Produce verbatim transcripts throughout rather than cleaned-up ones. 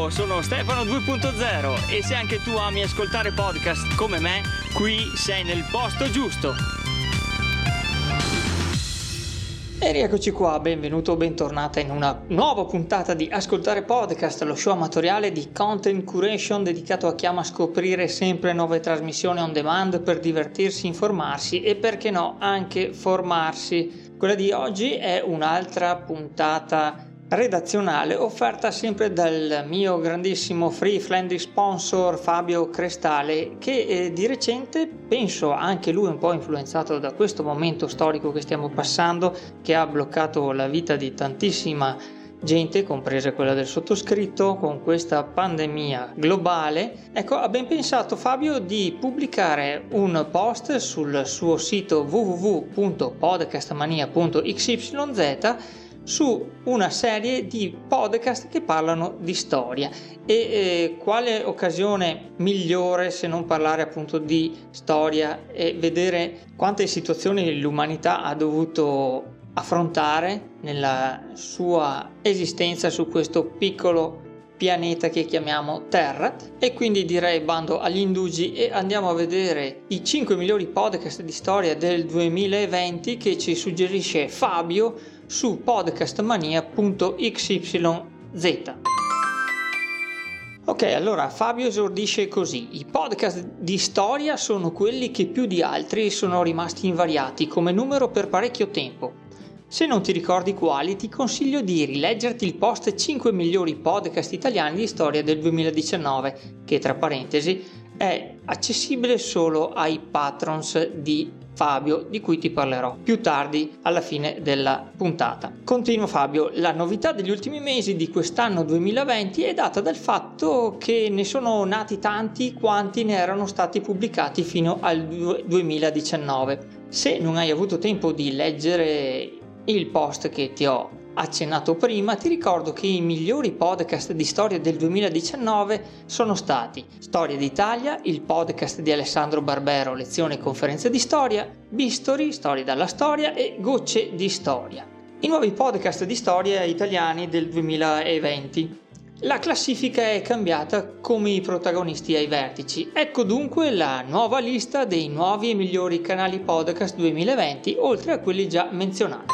Ciao, sono Stefano due punto zero e se anche tu ami ascoltare podcast come me, qui sei nel posto giusto. E rieccoci qua, benvenuto o bentornata in una nuova puntata di Ascoltare Podcast, lo show amatoriale di content curation dedicato a chi ama scoprire sempre nuove trasmissioni on demand per divertirsi, informarsi e perché no anche formarsi. Quella di oggi è un'altra puntata redazionale offerta sempre dal mio grandissimo free friendly sponsor Fabio Crestale, che eh, di recente, penso anche lui un po' influenzato da questo momento storico che stiamo passando, che ha bloccato la vita di tantissima gente, compresa quella del sottoscritto, con questa pandemia globale. Ecco, ha ben pensato Fabio di pubblicare un post sul suo sito w w w punto podcastmania punto x y z su una serie di podcast che parlano di storia. E eh, quale occasione migliore se non parlare appunto di storia e vedere quante situazioni l'umanità ha dovuto affrontare nella sua esistenza su questo piccolo pianeta che chiamiamo Terra. E quindi direi bando agli indugi e andiamo a vedere i cinque migliori podcast di storia del duemilaventi che ci suggerisce Fabio su podcastmania punto x y z. Ok, allora Fabio esordisce così: i podcast di storia sono quelli che più di altri sono rimasti invariati come numero per parecchio tempo. Se non ti ricordi quali, ti consiglio di rileggerti il post cinque migliori podcast italiani di storia del duemiladiciannove, che tra parentesi è accessibile solo ai patrons di Fabio, di cui ti parlerò più tardi alla fine della puntata. Continua Fabio: la novità degli ultimi mesi di quest'anno duemilaventi è data dal fatto che ne sono nati tanti quanti ne erano stati pubblicati fino al duemiladiciannove. Se non hai avuto tempo di leggere il post che ti ho accennato prima, ti ricordo che i migliori podcast di storia del duemiladiciannove sono stati Storia d'Italia, il podcast di Alessandro Barbero, lezioni e conferenze di storia, Bistory, storie dalla storia e Gocce di storia. I nuovi podcast di storia italiani del duemilaventi. La classifica è cambiata come i protagonisti ai vertici. Ecco dunque la nuova lista dei nuovi e migliori canali podcast duemilaventi, oltre a quelli già menzionati.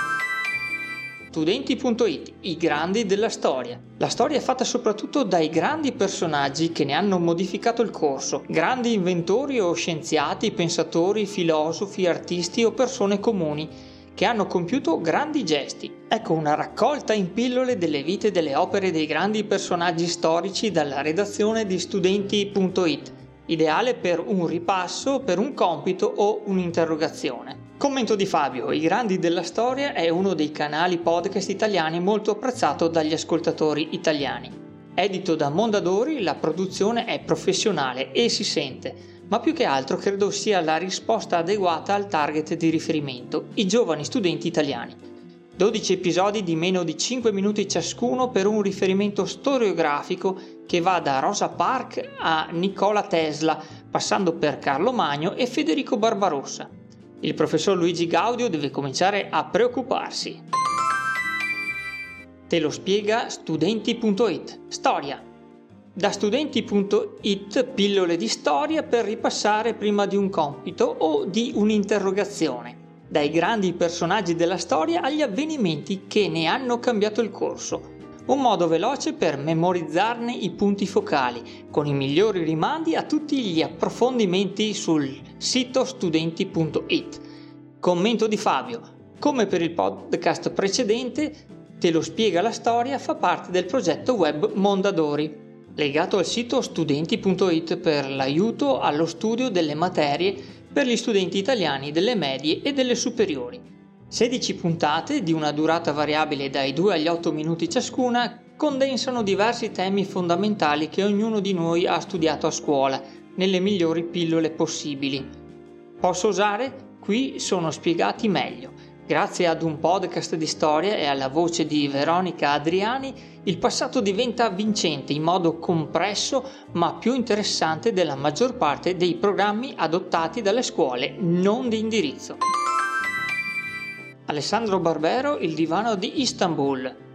Studenti punto it, i grandi della storia. La storia è fatta soprattutto dai grandi personaggi che ne hanno modificato il corso, grandi inventori o scienziati, pensatori, filosofi, artisti o persone comuni che hanno compiuto grandi gesti. Ecco una raccolta in pillole delle vite e delle opere dei grandi personaggi storici dalla redazione di Studenti punto it, ideale per un ripasso, per un compito o un'interrogazione. Commento di Fabio: i grandi della storia è uno dei canali podcast italiani molto apprezzato dagli ascoltatori italiani. Edito da Mondadori, la produzione è professionale e si sente, ma più che altro credo sia la risposta adeguata al target di riferimento, i giovani studenti italiani. dodici episodi di meno di cinque minuti ciascuno per un riferimento storiografico che va da Rosa Parks a Nikola Tesla, passando per Carlo Magno e Federico Barbarossa. Il professor Luigi Gaudio deve cominciare a preoccuparsi. Te lo spiega Studenti punto it. Storia. Da Studenti punto it pillole di storia per ripassare prima di un compito o di un'interrogazione. Dai grandi personaggi della storia agli avvenimenti che ne hanno cambiato il corso. Un modo veloce per memorizzarne i punti focali, con i migliori rimandi a tutti gli approfondimenti sul sito Studenti punto it. Commento di Fabio: come per il podcast precedente, Te lo spiega la storia fa parte del progetto web Mondadori, legato al sito Studenti punto it per l'aiuto allo studio delle materie per gli studenti italiani delle medie e delle superiori. sedici puntate di una durata variabile dai due agli otto minuti ciascuna condensano diversi temi fondamentali che ognuno di noi ha studiato a scuola, nelle migliori pillole possibili. Posso osare? Qui sono spiegati meglio. Grazie ad un podcast di storia e alla voce di Veronica Adriani, il passato diventa vincente in modo compresso ma più interessante della maggior parte dei programmi adottati dalle scuole non di indirizzo. Alessandro Barbero, il divano di Istanbul.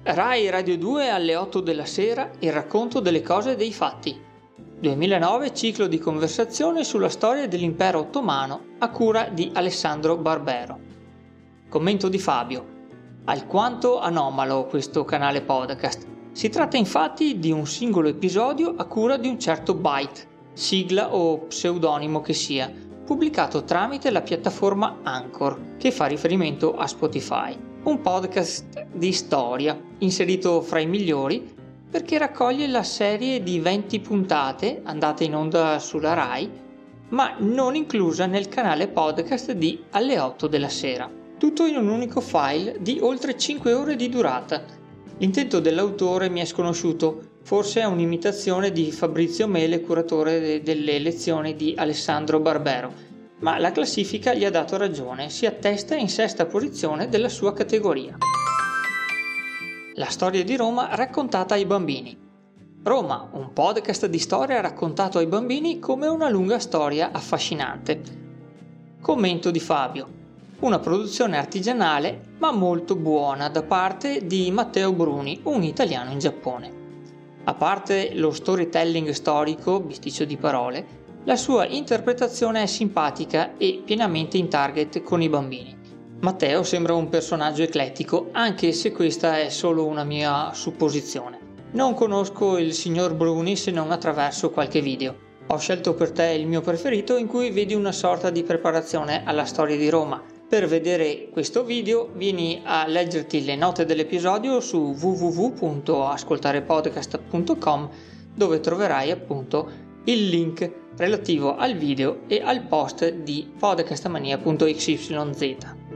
Rai Radio due alle otto della sera, il racconto delle cose e dei fatti. duemilanove ciclo di conversazione sulla storia dell'impero ottomano a cura di Alessandro Barbero. Commento di Fabio. Alquanto anomalo questo canale podcast. Si tratta infatti di un singolo episodio a cura di un certo Byte, sigla o pseudonimo che sia, pubblicato tramite la piattaforma Anchor, che fa riferimento a Spotify. Un podcast di storia, inserito fra i migliori, perché raccoglie la serie di venti puntate andate in onda sulla Rai, ma non inclusa nel canale podcast di Alle otto della sera. Tutto in un unico file di oltre cinque ore di durata. L'intento dell'autore mi è sconosciuto, forse è un'imitazione di Fabrizio Mele, curatore de- delle lezioni di Alessandro Barbero, ma la classifica gli ha dato ragione, si attesta in sesta posizione della sua categoria. La storia di Roma raccontata ai bambini. Roma, un podcast di storia raccontato ai bambini come una lunga storia affascinante. Commento di Fabio. Una produzione artigianale ma molto buona da parte di Matteo Bruni, un italiano in Giappone. A parte lo storytelling storico, bisticcio di parole, la sua interpretazione è simpatica e pienamente in target con i bambini. Matteo sembra un personaggio eclettico, anche se questa è solo una mia supposizione. Non conosco il signor Bruni se non attraverso qualche video. Ho scelto per te il mio preferito in cui vedi una sorta di preparazione alla storia di Roma. Per vedere questo video vieni a leggerti le note dell'episodio su w w w punto ascoltarepodcast punto com, dove troverai appunto il link relativo al video e al post di podcastmania punto x y z.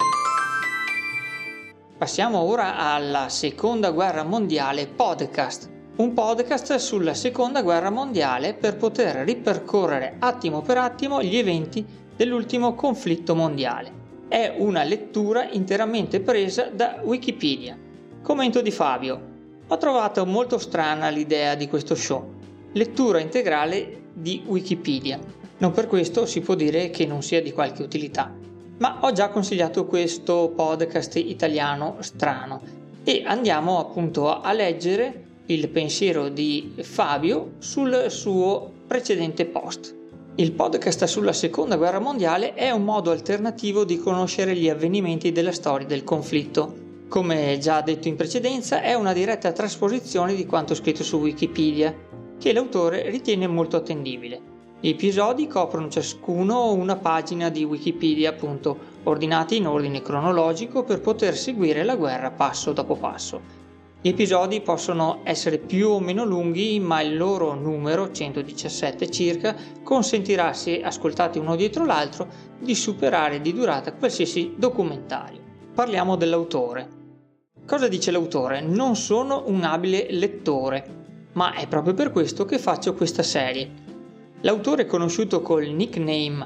Passiamo ora alla Seconda Guerra Mondiale podcast, un podcast sulla Seconda Guerra Mondiale per poter ripercorrere attimo per attimo gli eventi dell'ultimo conflitto mondiale. È una lettura interamente presa da Wikipedia. Commento di Fabio. Ho trovato molto strana l'idea di questo show. Lettura integrale di Wikipedia. Non per questo si può dire che non sia di qualche utilità, ma ho già consigliato questo podcast italiano strano e andiamo appunto a leggere il pensiero di Fabio sul suo precedente post. Il podcast sulla Seconda Guerra Mondiale è un modo alternativo di conoscere gli avvenimenti della storia del conflitto. Come già detto in precedenza, è una diretta trasposizione di quanto scritto su Wikipedia, che l'autore ritiene molto attendibile. Gli episodi coprono ciascuno una pagina di Wikipedia, appunto, ordinati in ordine cronologico per poter seguire la guerra passo dopo passo. Gli episodi possono essere più o meno lunghi, ma il loro numero, centodiciassette circa, consentirà, se ascoltati uno dietro l'altro, di superare di durata qualsiasi documentario. Parliamo dell'autore. Cosa dice l'autore? Non sono un abile lettore, ma è proprio per questo che faccio questa serie. L'autore, conosciuto col nickname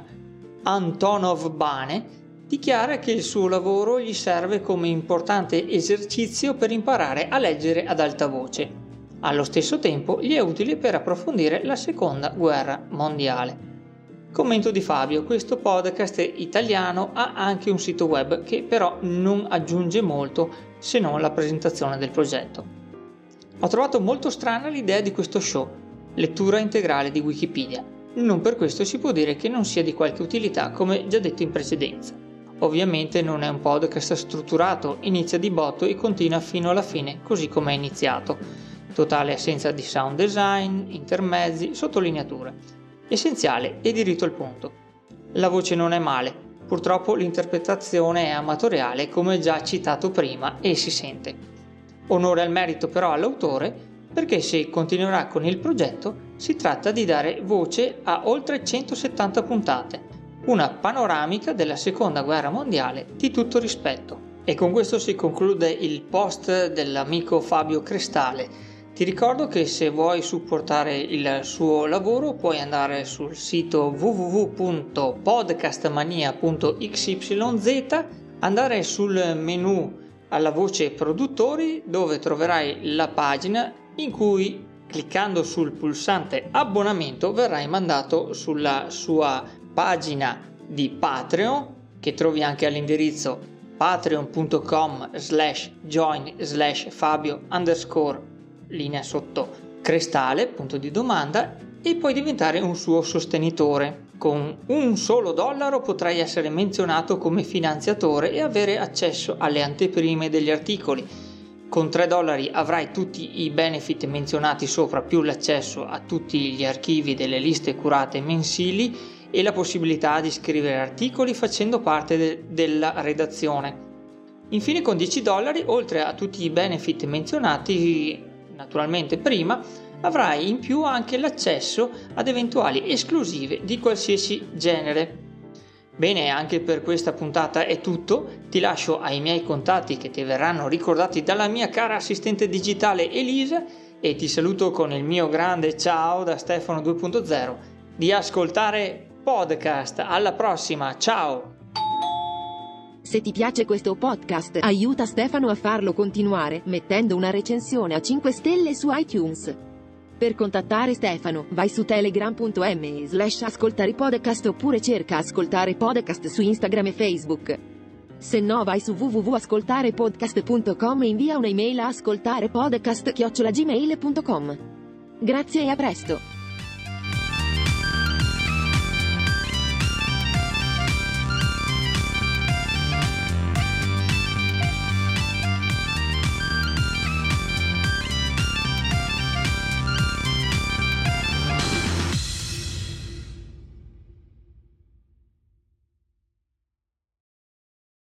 Antonov Bane, dichiara che il suo lavoro gli serve come importante esercizio per imparare a leggere ad alta voce. Allo stesso tempo gli è utile per approfondire la Seconda Guerra Mondiale. Commento di Fabio. Questo podcast italiano ha anche un sito web che però non aggiunge molto se non la presentazione del progetto. Ho trovato molto strana l'idea di questo show, lettura integrale di Wikipedia. Non per questo si può dire che non sia di qualche utilità, come già detto in precedenza. Ovviamente non è un podcast strutturato, inizia di botto e continua fino alla fine, così come è iniziato. Totale assenza di sound design, intermezzi, sottolineature. Essenziale e diritto al punto. La voce non è male, purtroppo l'interpretazione è amatoriale, come già citato prima, e si sente. Onore al merito però all'autore, perché se continuerà con il progetto si tratta di dare voce a oltre centosettanta puntate, una panoramica della Seconda Guerra Mondiale di tutto rispetto. E con questo si conclude il post dell'amico Fabio Crestale. Ti ricordo che se vuoi supportare il suo lavoro puoi andare sul sito w w w punto podcastmania punto x y z, andare sul menu alla voce produttori, dove troverai la pagina in cui, cliccando sul pulsante abbonamento, verrai mandato sulla sua pagina di Patreon, che trovi anche all'indirizzo patreon.com slash join slash fabio underscore linea sotto crestale, punto di domanda, e puoi diventare un suo sostenitore. Con un solo dollaro potrai essere menzionato come finanziatore e avere accesso alle anteprime degli articoli. Con tre dollari avrai tutti i benefit menzionati sopra, più l'accesso a tutti gli archivi delle liste curate mensili e la possibilità di scrivere articoli facendo parte de- della redazione. Infine, con dieci dollari, oltre a tutti i benefit menzionati naturalmente prima, avrai in più anche l'accesso ad eventuali esclusive di qualsiasi genere. Bene, anche per questa puntata è tutto. Ti lascio ai miei contatti che ti verranno ricordati dalla mia cara assistente digitale Elisa e ti saluto con il mio grande ciao da Stefano due punto zero di Ascoltare Podcast. Alla prossima, ciao! Se ti piace questo podcast, aiuta Stefano a farlo continuare mettendo una recensione a cinque stelle su iTunes. Per contattare Stefano, vai su telegram.me slash ascoltare podcast oppure cerca Ascoltare Podcast su Instagram e Facebook. Se no vai su w w w punto ascoltare podcast punto com e invia un'email a ascoltarepodcast chiocciola gmail punto com. Grazie e a presto!